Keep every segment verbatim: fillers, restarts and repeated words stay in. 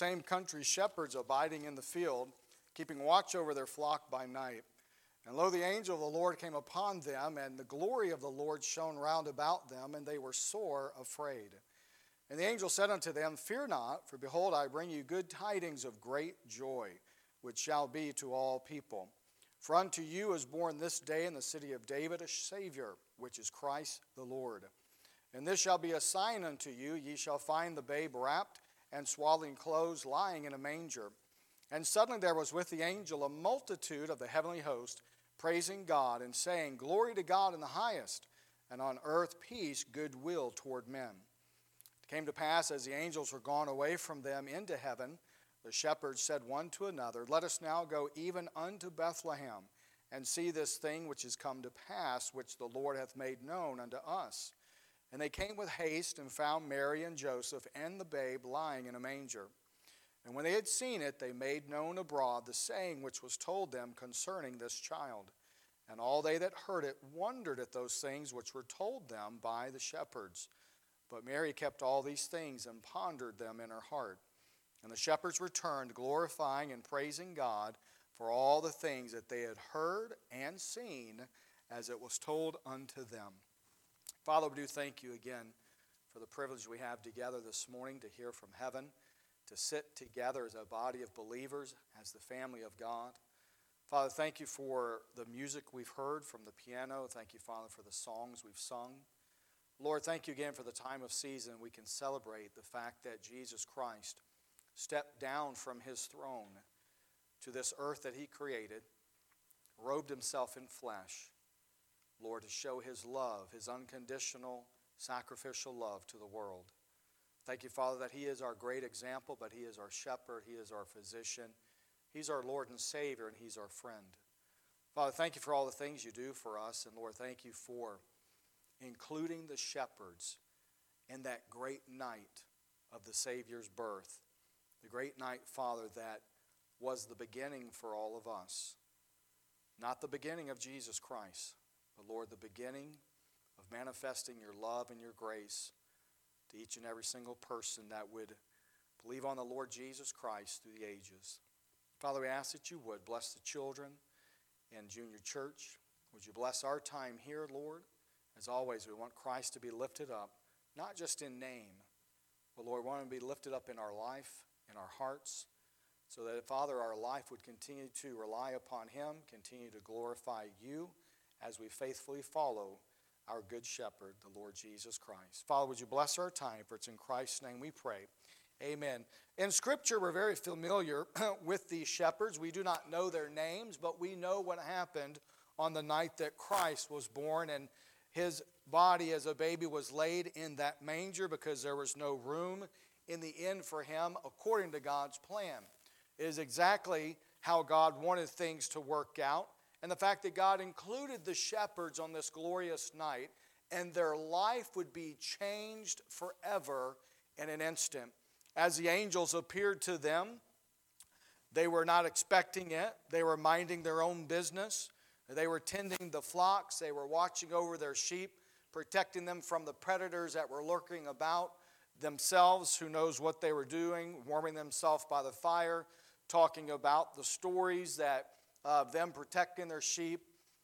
same country shepherds abiding in the field, keeping watch over their flock by night. And lo, the angel of the Lord came upon them, and the glory of the Lord shone round about them, and they were sore afraid. And the angel said unto them, Fear not, for behold, I bring you good tidings of great joy, which shall be to all people. For unto you is born this day in the city of David a Savior, which is Christ the Lord. And this shall be a sign unto you, ye shall find the babe wrapped and swaddling clothes, lying in a manger. And suddenly there was with the angel a multitude of the heavenly host, praising God, and saying, Glory to God in the highest, and on earth peace, goodwill toward men. It came to pass, as the angels were gone away from them into heaven, the shepherds said one to another, Let us now go even unto Bethlehem, and see this thing which is come to pass, which the Lord hath made known unto us. And they came with haste, and found Mary and Joseph and the babe lying in a manger. And when they had seen it, they made known abroad the saying which was told them concerning this child. And all they that heard it wondered at those things which were told them by the shepherds. But Mary kept all these things and pondered them in her heart. And the shepherds returned, glorifying and praising God for all the things that they had heard and seen, as it was told unto them. Father, we do thank you again for the privilege we have together this morning to hear from heaven, to sit together as a body of believers, as the family of God. Father, thank you for the music we've heard from the piano. Thank you, Father, for the songs we've sung. Lord, thank you again for the time of season we can celebrate the fact that Jesus Christ stepped down from his throne to this earth that he created, robed himself in flesh, Lord, to show his love, his unconditional, sacrificial love to the world. Thank you, Father, that he is our great example, but he is our shepherd, he is our physician, he's our Lord and Savior, and he's our friend. Father, thank you for all the things you do for us, and Lord, thank you for including the shepherds in that great night of the Savior's birth, the great night, Father, that was the beginning for all of us. Not the beginning of Jesus Christ, but Lord, the beginning of manifesting your love and your grace to each and every single person that would believe on the Lord Jesus Christ through the ages. Father, we ask that you would bless the children in junior church. Would you bless our time here, Lord? As always, we want Christ to be lifted up, not just in name, but Lord, we want him to be lifted up in our life, in our hearts, so that, Father, our life would continue to rely upon him, continue to glorify you as we faithfully follow our good shepherd, the Lord Jesus Christ. Father, would you bless our time, for it's in Christ's name we pray. Amen. In Scripture, we're very familiar with these shepherds. We do not know their names, but we know what happened on the night that Christ was born, and his body as a baby was laid in that manger because there was no room in the inn for him according to God's plan. It is exactly how God wanted things to work out. And the fact that God included the shepherds on this glorious night, and their life would be changed forever in an instant. As the angels appeared to them, they were not expecting it. They were minding their own business. They were tending the flocks. They were watching over their sheep, protecting them from the predators that were lurking about themselves. Who knows what they were doing, warming themselves by the fire, talking about the stories that of uh, them protecting their sheep.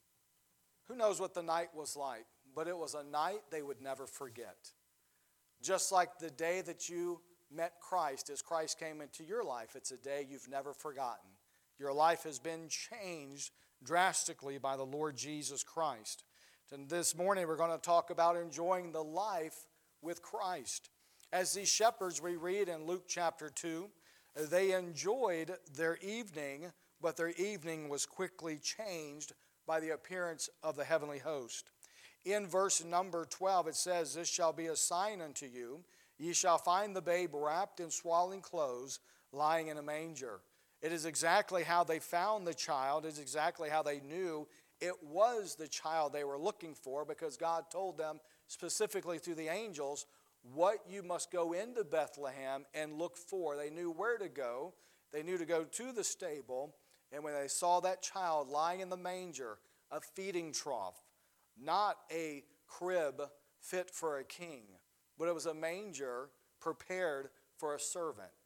Who knows what the night was like, but it was a night they would never forget. Just like the day that you met Christ, as Christ came into your life, it's a day you've never forgotten. Your life has been changed drastically by the Lord Jesus Christ. And this morning we're going to talk about enjoying the life with Christ. As these shepherds, we read in Luke chapter two, they enjoyed their evening, but their evening was quickly changed by the appearance of the heavenly host. In verse number twelve, it says, This shall be a sign unto you. Ye shall find the babe wrapped in swaddling clothes, lying in a manger. It is exactly how they found the child. It is exactly how they knew it was the child they were looking for, because God told them specifically through the angels what you must go into Bethlehem and look for. They knew where to go. They knew to go to the stable. And when they saw that child lying in the manger, a feeding trough, not a crib fit for a king, but it was a manger prepared for a servant,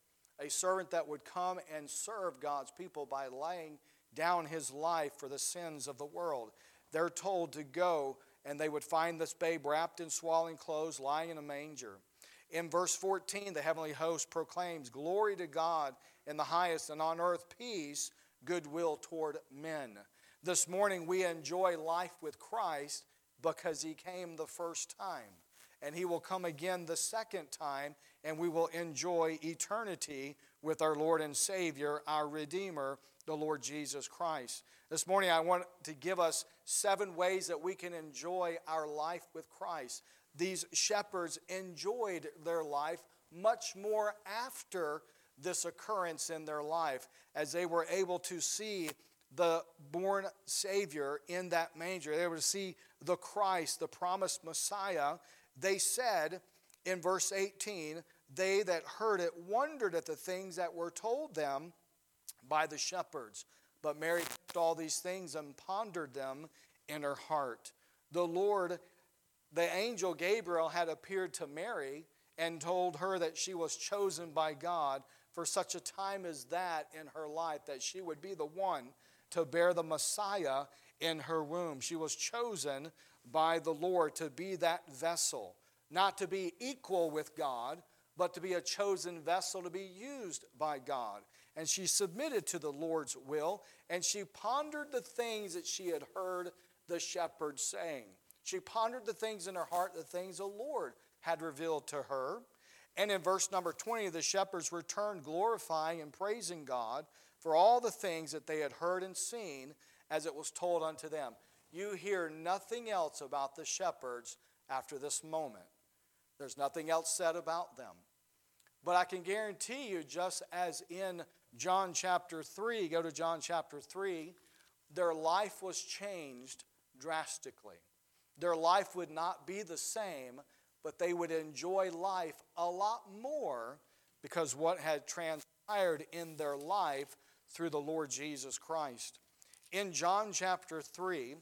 a servant that would come and serve God's people by laying down his life for the sins of the world. They're told to go, and they would find this babe wrapped in swaddling clothes, lying in a manger. In verse fourteen, the heavenly host proclaims, "Glory to God in the highest, and on earth peace, goodwill toward men." This morning we enjoy life with Christ because he came the first time. And he will come again the second time, and we will enjoy eternity with our Lord and Savior, our Redeemer, the Lord Jesus Christ. This morning I want to give us seven ways that we can enjoy our life with Christ. These shepherds enjoyed their life much more after this occurrence in their life, as they were able to see the born Savior in that manger. They were able to see the Christ, the promised Messiah. They said in verse eighteen, they that heard it wondered at the things that were told them by the shepherds. But Mary kept all these things and pondered them in her heart. The Lord, the angel Gabriel, had appeared to Mary and told her that she was chosen by God for such a time as that in her life, that she would be the one to bear the Messiah in her womb. She was chosen by the Lord to be that vessel, not to be equal with God, but to be a chosen vessel to be used by God. And she submitted to the Lord's will, and she pondered the things that she had heard the shepherds saying. She pondered the things in her heart, the things the Lord had revealed to her. And in verse number twenty, the shepherds returned glorifying and praising God for all the things that they had heard and seen as it was told unto them. You hear nothing else about the shepherds after this moment. There's nothing else said about them. But I can guarantee you, just as in John chapter three, go to John chapter three, their life was changed drastically. Their life would not be the same, but they would enjoy life a lot more because what had transpired in their life through the Lord Jesus Christ. In John chapter three,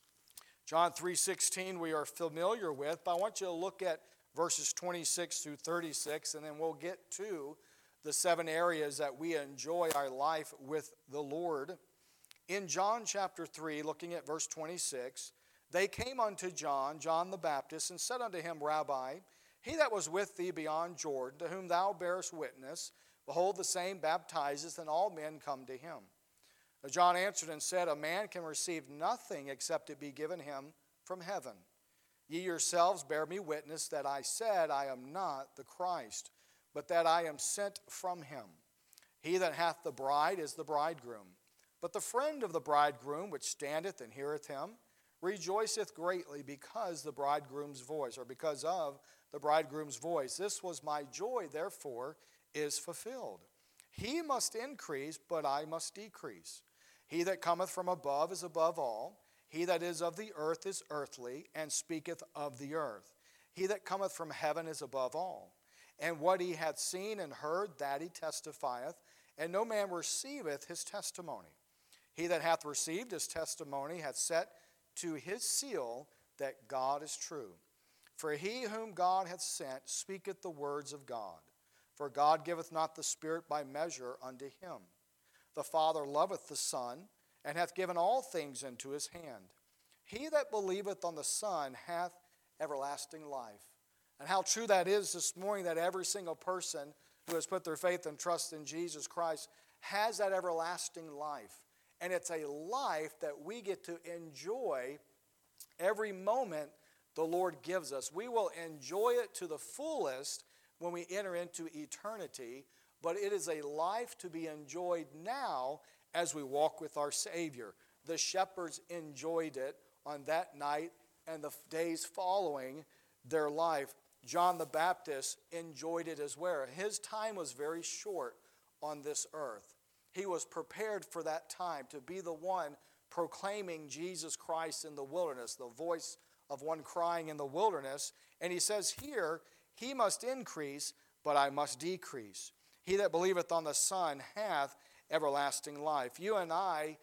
John three sixteen we are familiar with, but I want you to look at verses twenty-six through thirty-six, and then we'll get to the seven areas that we enjoy our life with the Lord. In John chapter three, looking at verse twenty-six, they came unto John, John the Baptist, and said unto him, Rabbi, he that was with thee beyond Jordan, to whom thou bearest witness, behold, the same baptizeth, and all men come to him. John answered and said, a man can receive nothing except it be given him from heaven. Ye yourselves bear me witness that I said, I am not the Christ, but that I am sent from him. He that hath the bride is the bridegroom. But the friend of the bridegroom, which standeth and heareth him, rejoiceth greatly because the bridegroom's voice, or because of the bridegroom's voice. This was my joy, therefore, is fulfilled. He must increase, but I must decrease. He that cometh from above is above all. He that is of the earth is earthly, and speaketh of the earth. He that cometh from heaven is above all. And what he hath seen and heard, that he testifieth, and no man receiveth his testimony. He that hath received his testimony hath set to his seal that God is true. For he whom God hath sent speaketh the words of God. For God giveth not the Spirit by measure unto him. The Father loveth the Son, and hath given all things into his hand. He that believeth on the Son hath everlasting life. And how true that is this morning, that every single person who has put their faith and trust in Jesus Christ has that everlasting life. And it's a life that we get to enjoy every moment the Lord gives us. We will enjoy it to the fullest when we enter into eternity, but it is a life to be enjoyed now as we walk with our Savior. The shepherds enjoyed it on that night and the days following their life. John the Baptist enjoyed it as well. His time was very short on this earth. He was prepared for that time to be the one proclaiming Jesus Christ in the wilderness, the voice of one crying in the wilderness. And he says here, he must increase, but I must decrease. He that believeth on the Son hath everlasting life. You and I,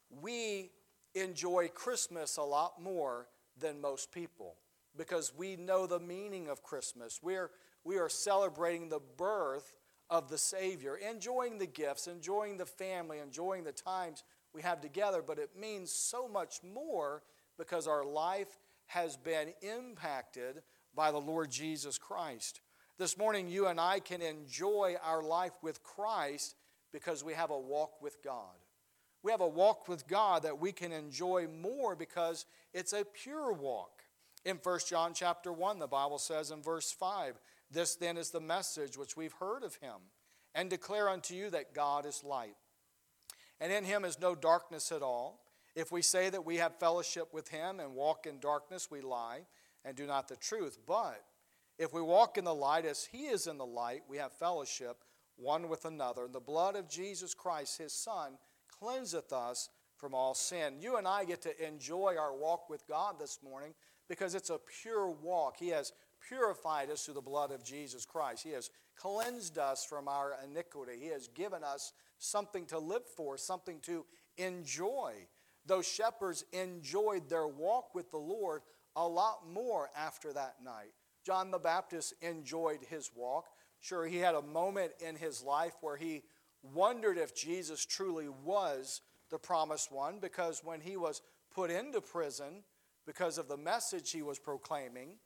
we enjoy Christmas a lot more than most people because we know the meaning of Christmas. We're, we are celebrating the birth of the Savior, enjoying the gifts, enjoying the family, enjoying the times we have together, but it means so much more because our life has been impacted by the Lord Jesus Christ. This morning, you and I can enjoy our life with Christ because we have a walk with God. We have a walk with God that we can enjoy more because it's a pure walk. In First John chapter one, the Bible says in verse five, "This then is the message which we've heard of him, and declare unto you that God is light. And in him is no darkness at all. If we say that we have fellowship with him and walk in darkness, we lie and do not the truth. But if we walk in the light as he is in the light, we have fellowship one with another. And the blood of Jesus Christ, his Son, cleanseth us from all sin." You and I get to enjoy our walk with God this morning because it's a pure walk. He has purified us through the blood of Jesus Christ. He has cleansed us from our iniquity. He has given us something to live for, something to enjoy. Those shepherds enjoyed their walk with the Lord a lot more after that night. John the Baptist enjoyed his walk. Sure, he had a moment in his life where he wondered if Jesus truly was the promised one, because when he was put into prison because of the message he was proclaiming,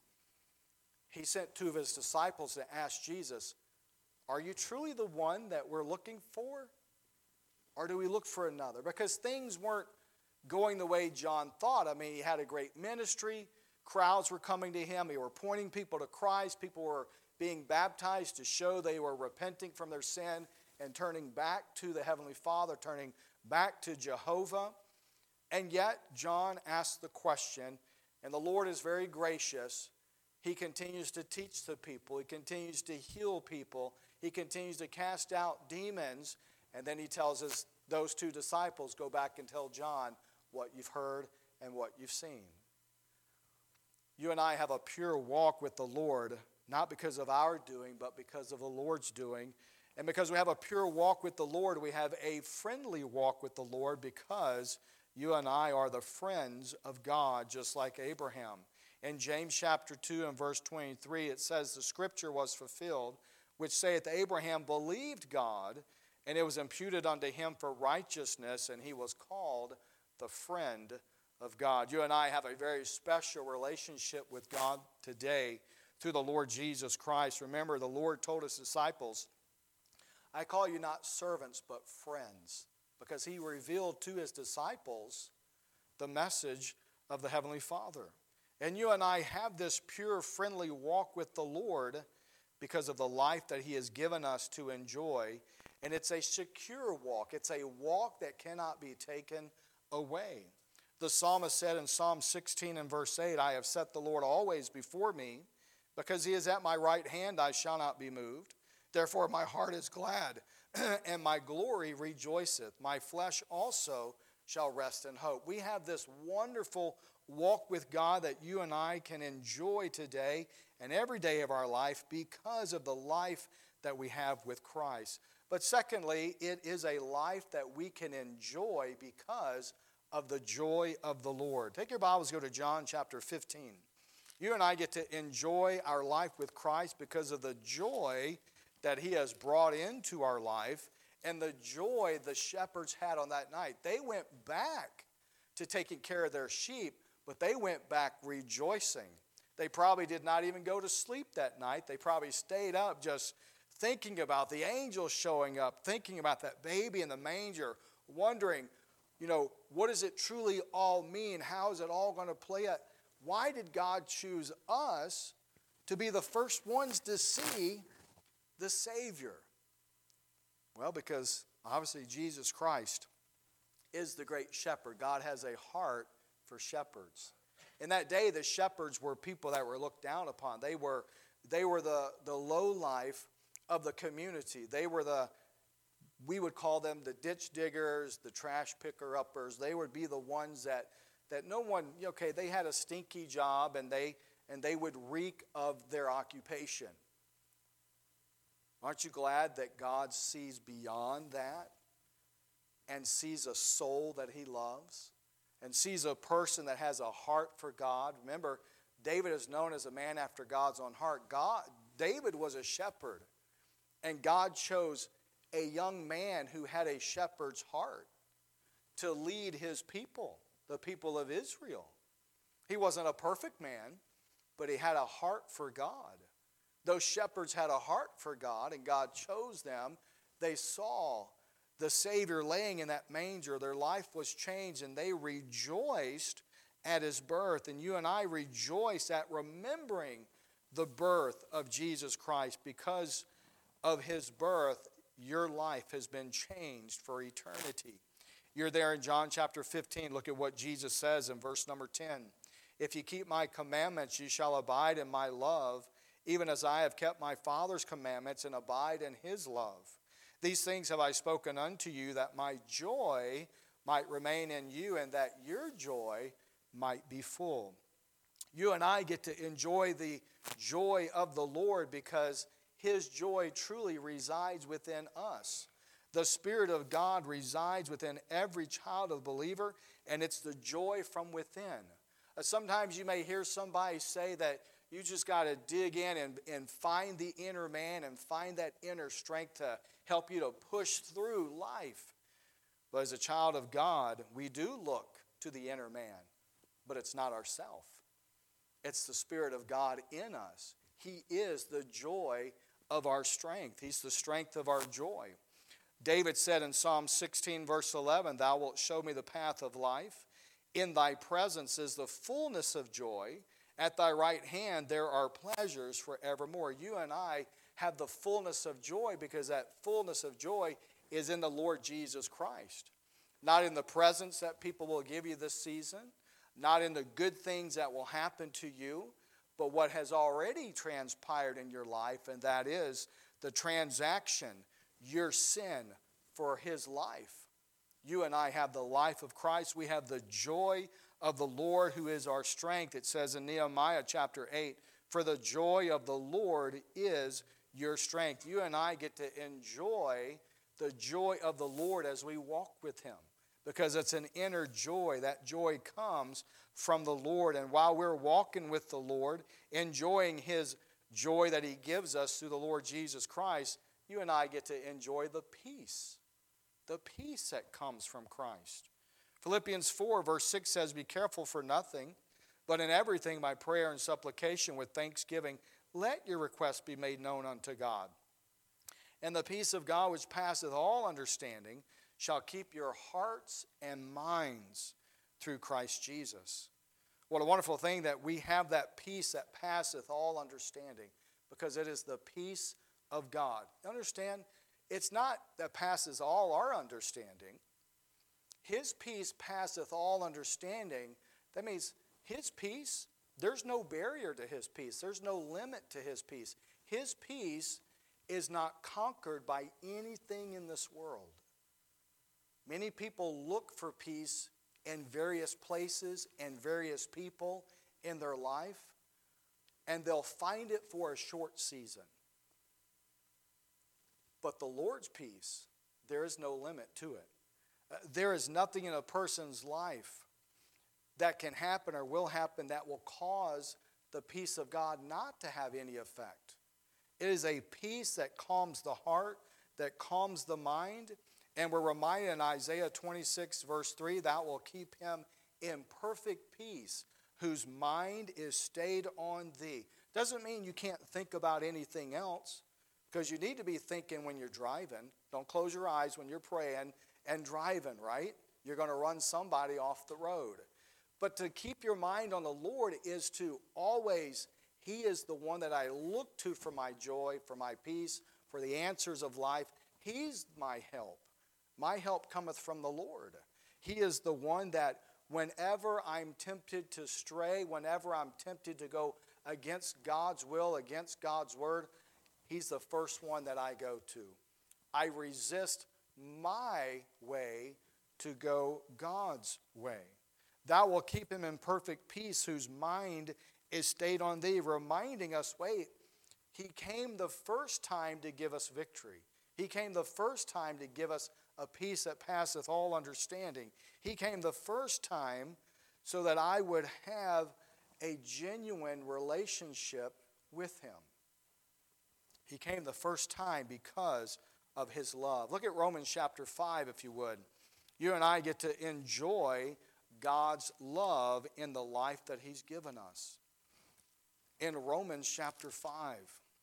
he sent two of his disciples to ask Jesus, "Are you truly the one that we're looking for? Or do we look for another?" Because things weren't going the way John thought. I mean, he had a great ministry. Crowds were coming to him. He were pointing people to Christ. People were being baptized to show they were repenting from their sin and turning back to the Heavenly Father, turning back to Jehovah. And yet, John asked the question, and the Lord is very gracious. He continues to teach the people. He continues to heal people. He continues to cast out demons. And then he tells us, those two disciples, go back and tell John what you've heard and what you've seen. You and I have a pure walk with the Lord, not because of our doing, but because of the Lord's doing. And because we have a pure walk with the Lord, we have a friendly walk with the Lord, because you and I are the friends of God, just like Abraham. In James chapter two and verse twenty-three, it says, "The scripture was fulfilled, which saith, Abraham believed God, and it was imputed unto him for righteousness, and he was called the friend of God." You and I have a very special relationship with God today through the Lord Jesus Christ. Remember, the Lord told his disciples, "I call you not servants, but friends," because he revealed to his disciples the message of the Heavenly Father. And you and I have this pure, friendly walk with the Lord because of the life that he has given us to enjoy. And it's a secure walk. It's a walk that cannot be taken away. The psalmist said in Psalm sixteen and verse eight, "I have set the Lord always before me. Because he is at my right hand, I shall not be moved. Therefore my heart is glad, and my glory rejoiceth. My flesh also shall rest in hope." We have this wonderful walk with God that you and I can enjoy today and every day of our life because of the life that we have with Christ. But secondly, it is a life that we can enjoy because of the joy of the Lord. Take your Bibles, go to John chapter fifteen. You and I get to enjoy our life with Christ because of the joy that he has brought into our life and the joy the shepherds had on that night. They went back to taking care of their sheep, but they went back rejoicing. They probably did not even go to sleep that night. They probably stayed up just thinking about the angels showing up, thinking about that baby in the manger, wondering, you know, what does it truly all mean? How is it all going to play out? Why did God choose us to be the first ones to see the Savior? Well, because obviously Jesus Christ is the great shepherd. God has a heart for shepherds. In that day, the shepherds were people that were looked down upon. They were, they were the, the low life of the community. They were the, we would call them the ditch diggers, the trash picker-uppers. They would be the ones that, that no one, okay, they had a stinky job and they, and they would reek of their occupation. Aren't you glad that God sees beyond that and sees a soul that he loves and sees a person that has a heart for God? Remember, David is known as a man after God's own heart. God, David was a shepherd. And God chose a young man who had a shepherd's heart to lead his people, the people of Israel. He wasn't a perfect man, but he had a heart for God. Those shepherds had a heart for God, and God chose them. They saw the Savior laying in that manger. Their life was changed, and they rejoiced at his birth. And you and I rejoice at remembering the birth of Jesus Christ. Because of his birth, your life has been changed for eternity. You're there in John chapter fifteen. Look at what Jesus says in verse number ten. If you keep my commandments, you shall abide in my love, even as I have kept my Father's commandments and abide in his love. These things have I spoken unto you, that my joy might remain in you, and that your joy might be full. You and I get to enjoy the joy of the Lord because his joy truly resides within us. The Spirit of God resides within every child of believer, and it's the joy from within. Uh, sometimes you may hear somebody say that you just got to dig in and, and find the inner man and find that inner strength to help you to push through life. But as a child of God, we do look to the inner man, but it's not ourself. It's the Spirit of God in us. He is the joy of our strength. He's the strength of our joy. David said in Psalm sixteen, verse eleven, Thou wilt show me the path of life. In thy presence is the fullness of joy. At thy right hand there are pleasures forevermore. You and I have the fullness of joy because that fullness of joy is in the Lord Jesus Christ. Not in the presents that people will give you this season, not in the good things that will happen to you, but what has already transpired in your life, and that is the transaction, your sin for his life. You and I have the life of Christ. We have the joy of the Lord who is our strength. It says in Nehemiah chapter eight, for the joy of the Lord is your strength. You and I get to enjoy the joy of the Lord as we walk with him, because it's an inner joy. That joy comes from the Lord. And while we're walking with the Lord, enjoying his joy that he gives us through the Lord Jesus Christ, you and I get to enjoy the peace, the peace that comes from Christ. Philippians four verse six says, Be careful for nothing, but in everything by prayer and supplication with thanksgiving, let your requests be made known unto God. And the peace of God which passeth all understanding shall keep your hearts and minds through Christ Jesus. What a wonderful thing that we have that peace that passeth all understanding, because it is the peace of God. Understand, it's not that passes all our understanding. His peace passeth all understanding. That means his peace, there's no barrier to his peace. There's no limit to his peace. His peace is not conquered by anything in this world. Many people look for peace in various places and various people in their life, and they'll find it for a short season. But the Lord's peace, there is no limit to it. Uh, there is nothing in a person's life that can happen or will happen that will cause the peace of God not to have any effect. It is a peace that calms the heart, that calms the mind. And we're reminded in Isaiah twenty-six, verse three, Thou wilt keep him in perfect peace, whose mind is stayed on thee. Doesn't mean you can't think about anything else, because you need to be thinking when you're driving. Don't close your eyes when you're praying and driving, right? You're going to run somebody off the road. But to keep your mind on the Lord is to always, he is the one that I look to for my joy, for my peace, for the answers of life. He's my help. My help cometh from the Lord. He is the one that whenever I'm tempted to stray, whenever I'm tempted to go against God's will, against God's word, he's the first one that I go to. I resist my way to go God's way. Thou wilt keep him in perfect peace, whose mind is stayed on thee, reminding us, wait, he came the first time to give us victory. He came the first time to give us a peace that passeth all understanding. He came the first time so that I would have a genuine relationship with him. He came the first time because of his love. Look at Romans chapter five, if you would. You and I get to enjoy God's love in the life that he's given us. In Romans chapter five.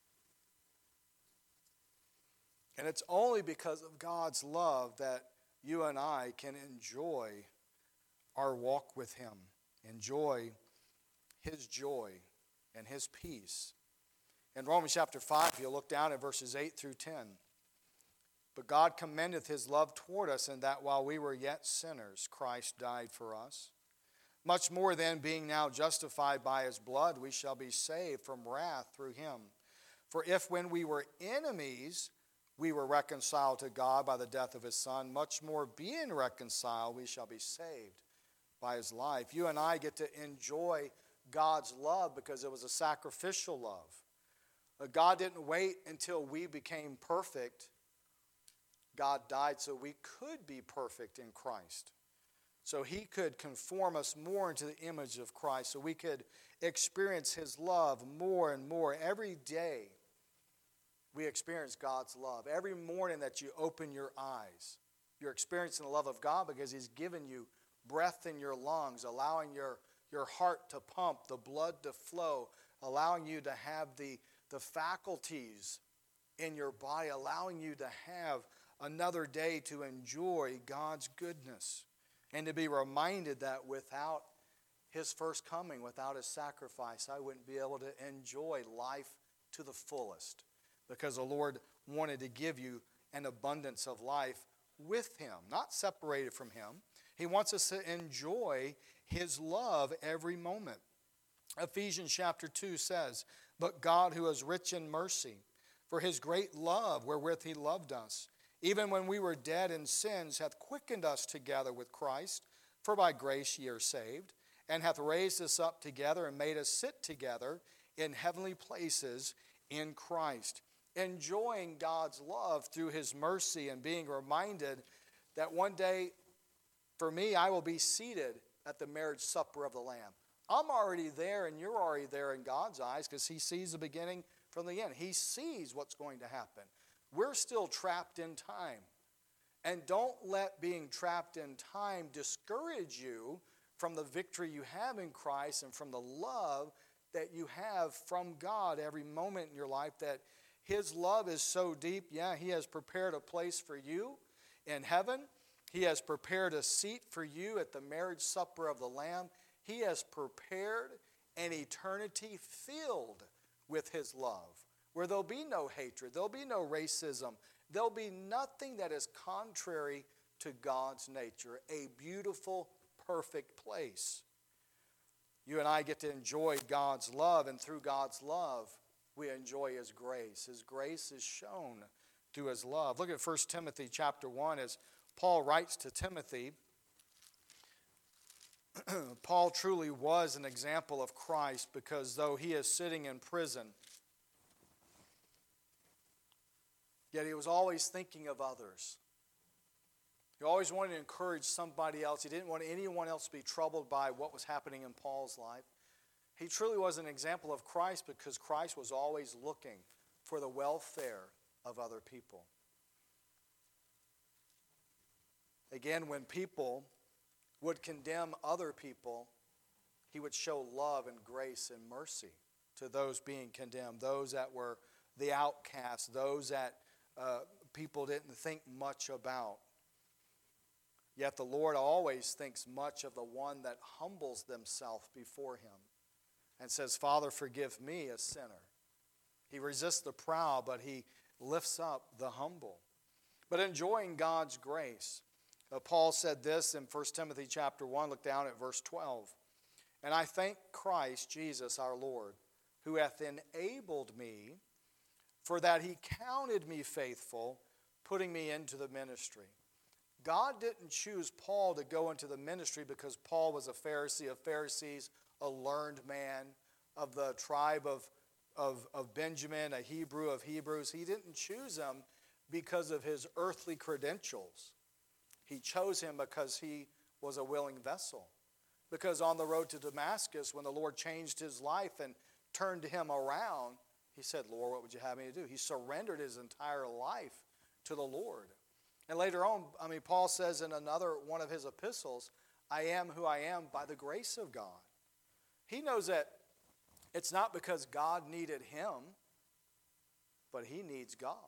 And it's only because of God's love that you and I can enjoy our walk with him. Enjoy his joy and his peace. In Romans chapter five, you'll look down at verses eight through ten. But God commendeth his love toward us, in that while we were yet sinners, Christ died for us. Much more then, being now justified by his blood, we shall be saved from wrath through him. For if when we were enemies, we were reconciled to God by the death of his Son, much more being reconciled, we shall be saved by his life. You and I get to enjoy God's love because it was a sacrificial love. God didn't wait until we became perfect. God died so we could be perfect in Christ. So he could conform us more into the image of Christ, so we could experience his love more and more. Every day we experience God's love. Every morning that you open your eyes, you're experiencing the love of God because he's given you breath in your lungs, allowing your, your heart to pump, the blood to flow, allowing you to have the, the faculties in your body, allowing you to have another day to enjoy God's goodness and to be reminded that without his first coming, without his sacrifice, I wouldn't be able to enjoy life to the fullest because the Lord wanted to give you an abundance of life with him, not separated from him. He wants us to enjoy his love every moment. Ephesians chapter two says, "But God, who is rich in mercy, for his great love wherewith he loved us, even when we were dead in sins, hath quickened us together with Christ. For by grace ye are saved, and hath raised us up together and made us sit together in heavenly places in Christ." Enjoying God's love through his mercy and being reminded that one day, for me, I will be seated at the marriage supper of the Lamb. I'm already there and you're already there in God's eyes because he sees the beginning from the end. He sees what's going to happen. We're still trapped in time. And don't let being trapped in time discourage you from the victory you have in Christ and from the love that you have from God every moment in your life, that his love is so deep. Yeah, he has prepared a place for you in heaven. He has prepared a seat for you at the marriage supper of the Lamb. He has prepared an eternity filled with his love, where there'll be no hatred, there'll be no racism, there'll be nothing that is contrary to God's nature. A beautiful, perfect place. You and I get to enjoy God's love, and through God's love, we enjoy his grace. His grace is shown through his love. Look at First Timothy chapter one as Paul writes to Timothy. Paul truly was an example of Christ because though he is sitting in prison, yet he was always thinking of others. He always wanted to encourage somebody else. He didn't want anyone else to be troubled by what was happening in Paul's life. He truly was an example of Christ because Christ was always looking for the welfare of other people. Again, when people would condemn other people, he would show love and grace and mercy to those being condemned, those that were the outcasts, those that uh, people didn't think much about. Yet the Lord always thinks much of the one that humbles themselves before him and says, "Father, forgive me, a sinner." He resists the proud, but he lifts up the humble. But enjoying God's grace, uh, Paul said this in First Timothy chapter one. Look down at verse twelve. "And I thank Christ Jesus our Lord, who hath enabled me, for that he counted me faithful, putting me into the ministry." God didn't choose Paul to go into the ministry because Paul was a Pharisee of Pharisees, a learned man of the tribe of, of, of Benjamin, a Hebrew of Hebrews. He didn't choose him because of his earthly credentials. He chose him because he was a willing vessel. Because on the road to Damascus, when the Lord changed his life and turned him around, He said, Lord, what would you have me to do? He surrendered his entire life to the Lord. And later on, I mean, Paul says in another one of his epistles, I am who I am by the grace of God. He knows that it's not because God needed him, but he needs God.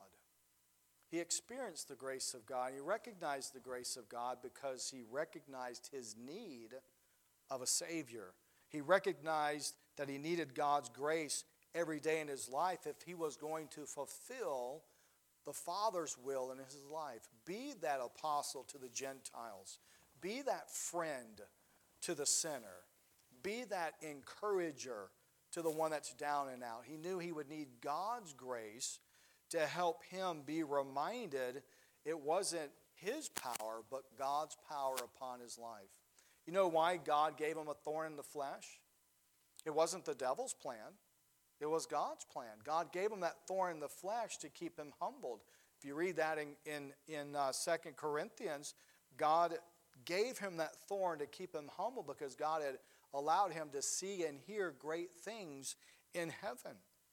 He experienced the grace of God. He recognized the grace of God because he recognized his need of a Savior. He recognized that he needed God's grace every day in his life if he was going to fulfill the Father's will in his life. Be that apostle to the Gentiles. Be that friend to the sinner. Be that encourager to the one that's down and out. He knew he would need God's grace to help him be reminded it wasn't his power, but God's power upon his life. You know why God gave him a thorn in the flesh? It wasn't the devil's plan. It was God's plan. God gave him that thorn in the flesh to keep him humbled. If you read that in, in, in uh, Second Corinthians, God gave him that thorn to keep him humble because God had allowed him to see and hear great things in heaven.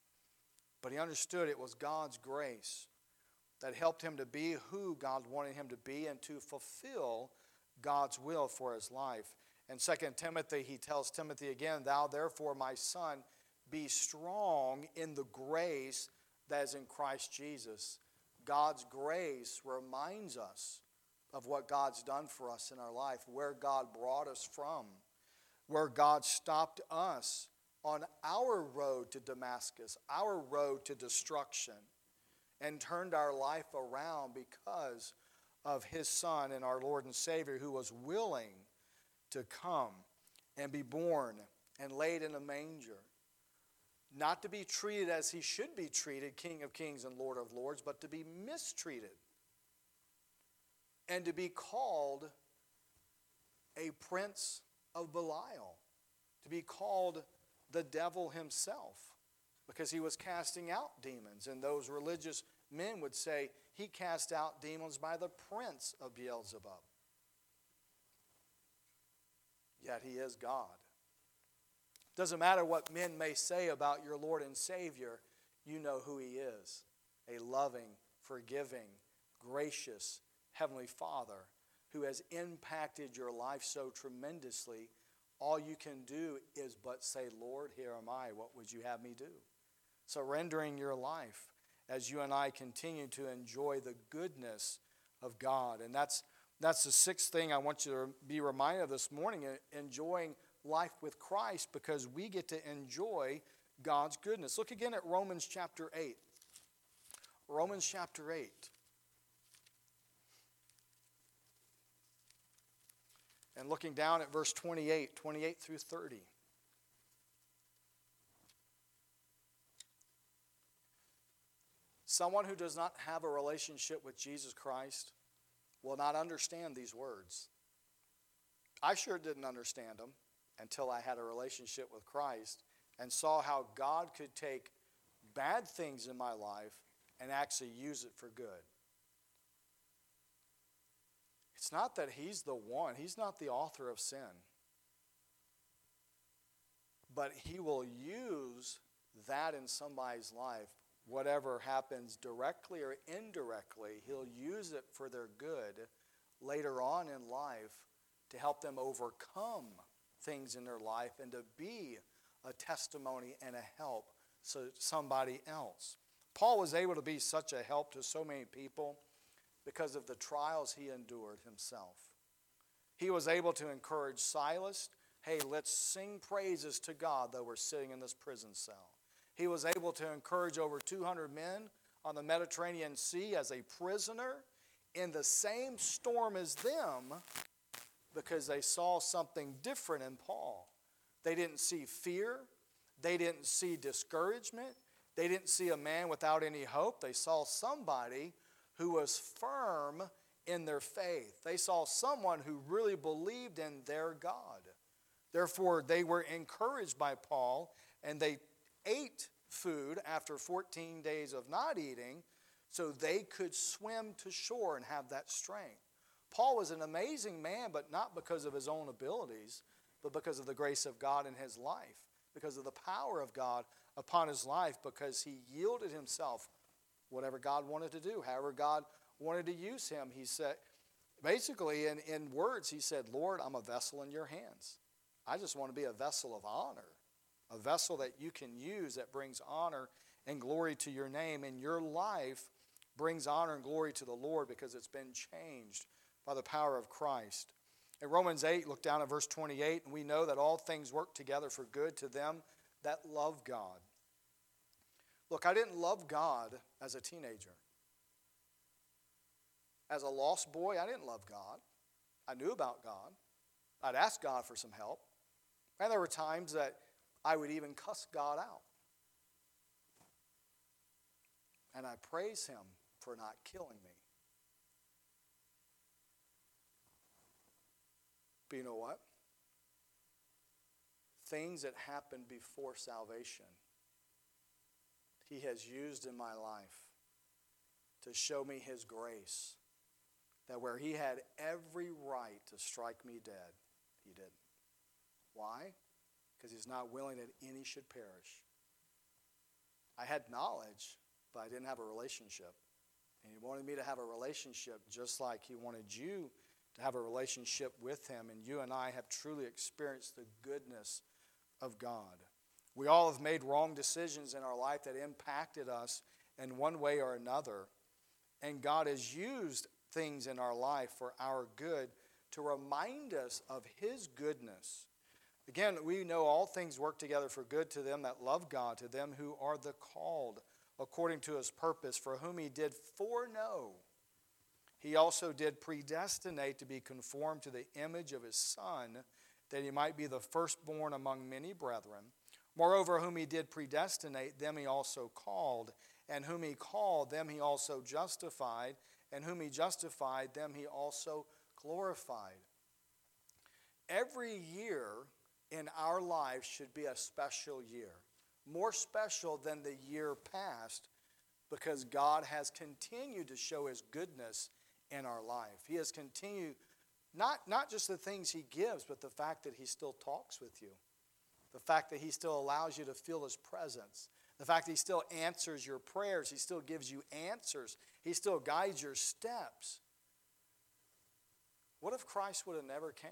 But he understood it was God's grace that helped him to be who God wanted him to be and to fulfill God's will for his life. In Second Timothy, he tells Timothy again, Thou therefore, my son, be strong in the grace that is in Christ Jesus. God's grace reminds us of what God's done for us in our life, where God brought us from, where God stopped us on our road to Damascus, our road to destruction, and turned our life around because of his Son and our Lord and Savior, who was willing to come and be born and laid in a manger. Not to be treated as he should be treated, King of Kings and Lord of Lords, but to be mistreated. And to be called a prince of Belial. To be called the devil himself. Because he was casting out demons. And those religious men would say he cast out demons by the prince of Beelzebub. Yet he is God. Doesn't matter what men may say about your Lord and Savior, you know who he is. A loving, forgiving, gracious Heavenly Father who has impacted your life so tremendously. All you can do is but say, Lord, here am I. What would you have me do? Surrendering your life as you and I continue to enjoy the goodness of God. And that's, that's the sixth thing I want you to be reminded of this morning, enjoying life with Christ, because we get to enjoy God's goodness. Look again at Romans chapter eight. Romans chapter eight. And looking down at verse twenty-eight, twenty-eight through thirty. Someone who does not have a relationship with Jesus Christ will not understand these words. I sure didn't understand them until I had a relationship with Christ and saw how God could take bad things in my life and actually use it for good. It's not that he's the one. He's not the author of sin. But he will use that in somebody's life. Whatever happens directly or indirectly, he'll use it for their good later on in life to help them overcome things in their life and to be a testimony and a help to somebody else. Paul was able to be such a help to so many people because of the trials he endured himself. He was able to encourage Silas, hey, let's sing praises to God though we're sitting in this prison cell. He was able to encourage over two hundred men on the Mediterranean Sea as a prisoner in the same storm as them because they saw something different in Paul. They didn't see fear. They didn't see discouragement. They didn't see a man without any hope. They saw somebody who was firm in their faith. They saw someone who really believed in their God. Therefore, they were encouraged by Paul, and they ate food after fourteen days of not eating so they could swim to shore and have that strength. Paul was an amazing man, but not because of his own abilities, but because of the grace of God in his life, because of the power of God upon his life because he yielded himself, whatever God wanted to do, however God wanted to use him. He said, basically in, in words, he said, Lord, I'm a vessel in your hands. I just want to be a vessel of honor, a vessel that you can use that brings honor and glory to your name. And your life brings honor and glory to the Lord because it's been changed by the power of Christ. In Romans eight, look down at verse twenty-eight, and we know that all things work together for good to them that love God. Look, I didn't love God as a teenager. As a lost boy, I didn't love God. I knew about God. I'd ask God for some help. And there were times that I would even cuss God out. And I praise him for not killing me. But you know what? Things that happened before salvation, he has used in my life to show me his grace. That where he had every right to strike me dead, he didn't. Why? Because he's not willing that any should perish. I had knowledge, but I didn't have a relationship. And he wanted me to have a relationship just like he wanted you to have a relationship with him. And you and I have truly experienced the goodness of God. We all have made wrong decisions in our life that impacted us in one way or another. And God has used things in our life for our good to remind us of his goodness. Again, we know all things work together for good to them that love God, to them who are the called according to his purpose, for whom he did foreknow. He also did predestinate to be conformed to the image of his Son, that he might be the firstborn among many brethren. Moreover, whom he did predestinate, them he also called. And whom he called, them he also justified. And whom he justified, them he also glorified. Every year in our lives should be a special year. More special than the year past, because God has continued to show his goodness in our life. He has continued, not, not just the things he gives, but the fact that he still talks with you. The fact that he still allows you to feel his presence. The fact that he still answers your prayers. He still gives you answers. He still guides your steps. What if Christ would have never came?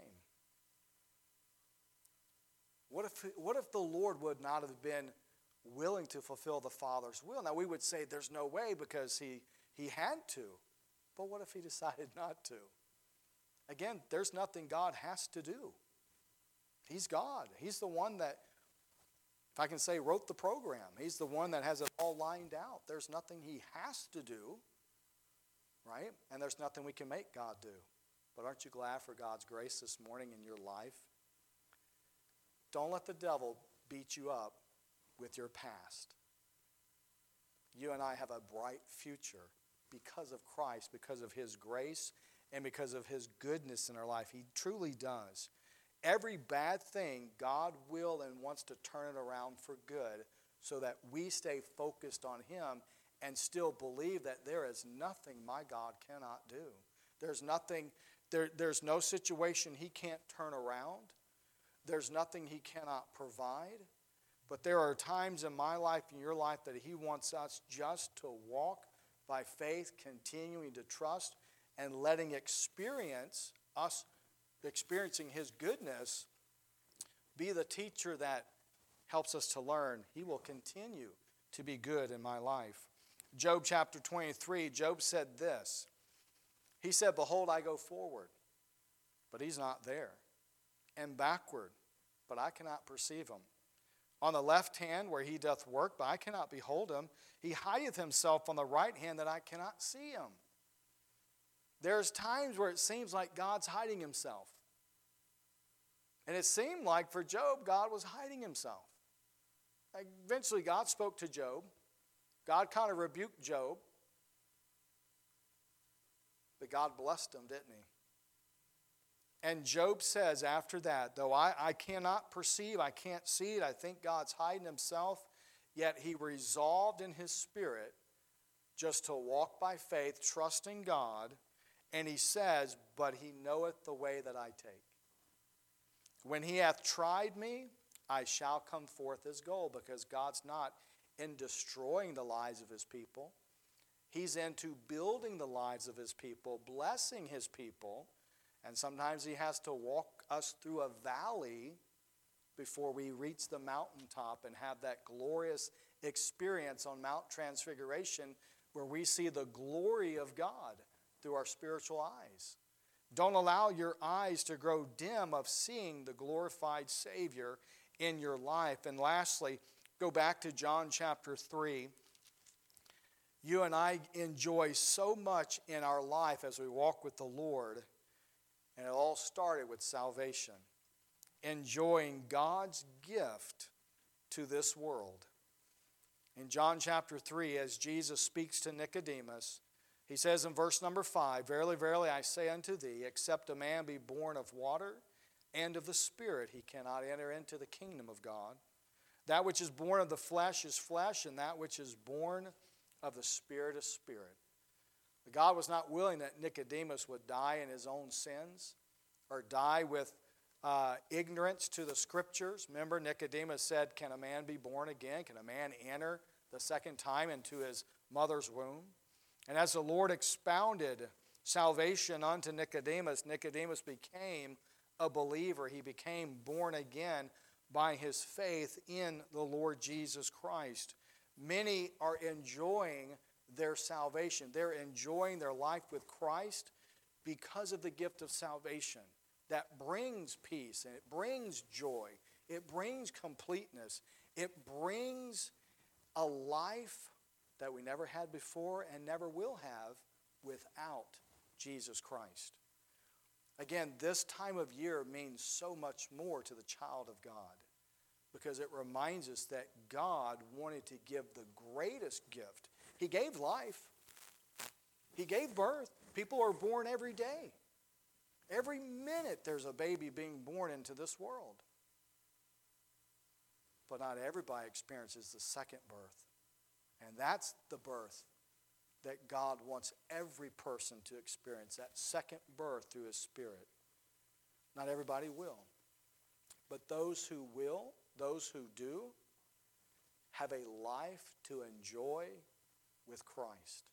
What if, what if the Lord would not have been willing to fulfill the Father's will? Now we would say there's no way because he, he had to. But what if he decided not to? Again, there's nothing God has to do. He's God. He's the one that, if I can say, wrote the program. He's the one that has it all lined out. There's nothing he has to do, right? And there's nothing we can make God do. But aren't you glad for God's grace this morning in your life? Don't let the devil beat you up with your past. You and I have a bright future because of Christ, because of his grace, and because of his goodness in our life. He truly does. Every bad thing, God will and wants to turn it around for good so that we stay focused on him and still believe that there is nothing my God cannot do. There's nothing, there, there's no situation he can't turn around. There's nothing he cannot provide. But there are times in my life and your life that he wants us just to walk by faith, continuing to trust and letting experience us experiencing his goodness be the teacher that helps us to learn. He will continue to be good in my life. Job chapter twenty-three, Job said this. He said, behold, I go forward, but he's not there, and backward, but I cannot perceive him. On the left hand where he doth work, but I cannot behold him. He hideth himself on the right hand that I cannot see him. There's times where it seems like God's hiding himself. And it seemed like for Job, God was hiding himself. Like eventually God spoke to Job. God kind of rebuked Job. But God blessed him, didn't he? And Job says after that, though I, I cannot perceive, I can't see it, I think God's hiding himself, yet he resolved in his spirit just to walk by faith, trusting God. And he says, but he knoweth the way that I take. When he hath tried me, I shall come forth as gold, because God's not in destroying the lives of his people. He's into building the lives of his people, blessing his people, and sometimes he has to walk us through a valley before we reach the mountaintop and have that glorious experience on Mount Transfiguration where we see the glory of God through our spiritual eyes. Don't allow your eyes to grow dim of seeing the glorified Savior in your life. And lastly, go back to John chapter three. You and I enjoy so much in our life as we walk with the Lord, and it all started with salvation. Enjoying God's gift to this world. In John chapter three, as Jesus speaks to Nicodemus, he says in verse number five, Verily, verily, I say unto thee, except a man be born of water and of the Spirit, he cannot enter into the kingdom of God. That which is born of the flesh is flesh, and that which is born of the Spirit is spirit. God was not willing that Nicodemus would die in his own sins or die with uh, ignorance to the Scriptures. Remember, Nicodemus said, can a man be born again? Can a man enter the second time into his mother's womb? And as the Lord expounded salvation unto Nicodemus, Nicodemus became a believer. He became born again by his faith in the Lord Jesus Christ. Many are enjoying their salvation. They're enjoying their life with Christ because of the gift of salvation that brings peace and it brings joy. It brings completeness. It brings a life that we never had before and never will have without Jesus Christ. Again, this time of year means so much more to the child of God because it reminds us that God wanted to give the greatest gift. He gave life. He gave birth. People are born every day. Every minute there's a baby being born into this world. But not everybody experiences the second birth. And that's the birth that God wants every person to experience, that second birth through his Spirit. Not everybody will. But those who will, those who do, have a life to enjoy with Christ.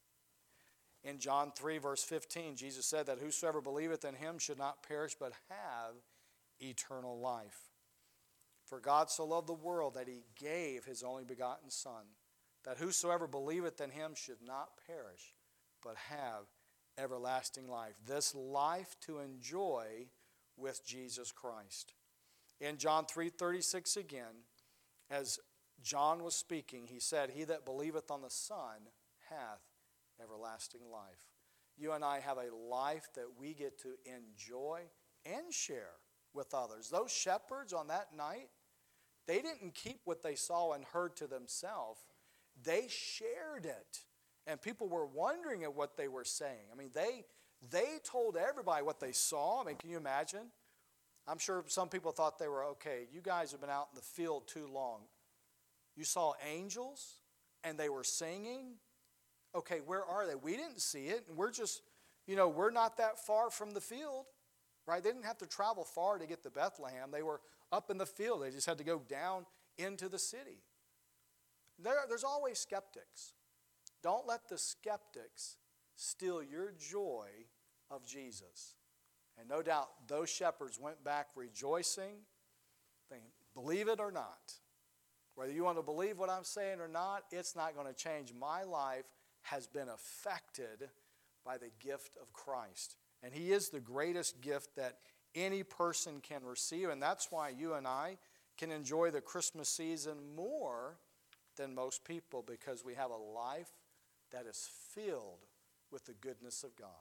In John three, verse fifteen, Jesus said that whosoever believeth in him should not perish but have eternal life. For God so loved the world that he gave his only begotten Son, that whosoever believeth in him should not perish, but have everlasting life. This life to enjoy with Jesus Christ. In John three thirty-six again, as John was speaking, he said, He that believeth on the Son hath everlasting life. You and I have a life that we get to enjoy and share with others. Those shepherds on that night, they didn't keep what they saw and heard to themselves. They shared it. And people were wondering at what they were saying. I mean, they, they told everybody what they saw. I mean, can you imagine? I'm sure some people thought they were, okay, you guys have been out in the field too long. You saw angels and they were singing. Okay, where are they? We didn't see it. And we're just, you know, we're not that far from the field, right? They didn't have to travel far to get to Bethlehem. They were up in the field. They just had to go down into the city. There, there's always skeptics. Don't let the skeptics steal your joy of Jesus. And no doubt those shepherds went back rejoicing. They believe it or not. Whether you want to believe what I'm saying or not, it's not going to change. My life has been affected by the gift of Christ. And he is the greatest gift that any person can receive. And that's why you and I can enjoy the Christmas season more than most people, because we have a life that is filled with the goodness of God.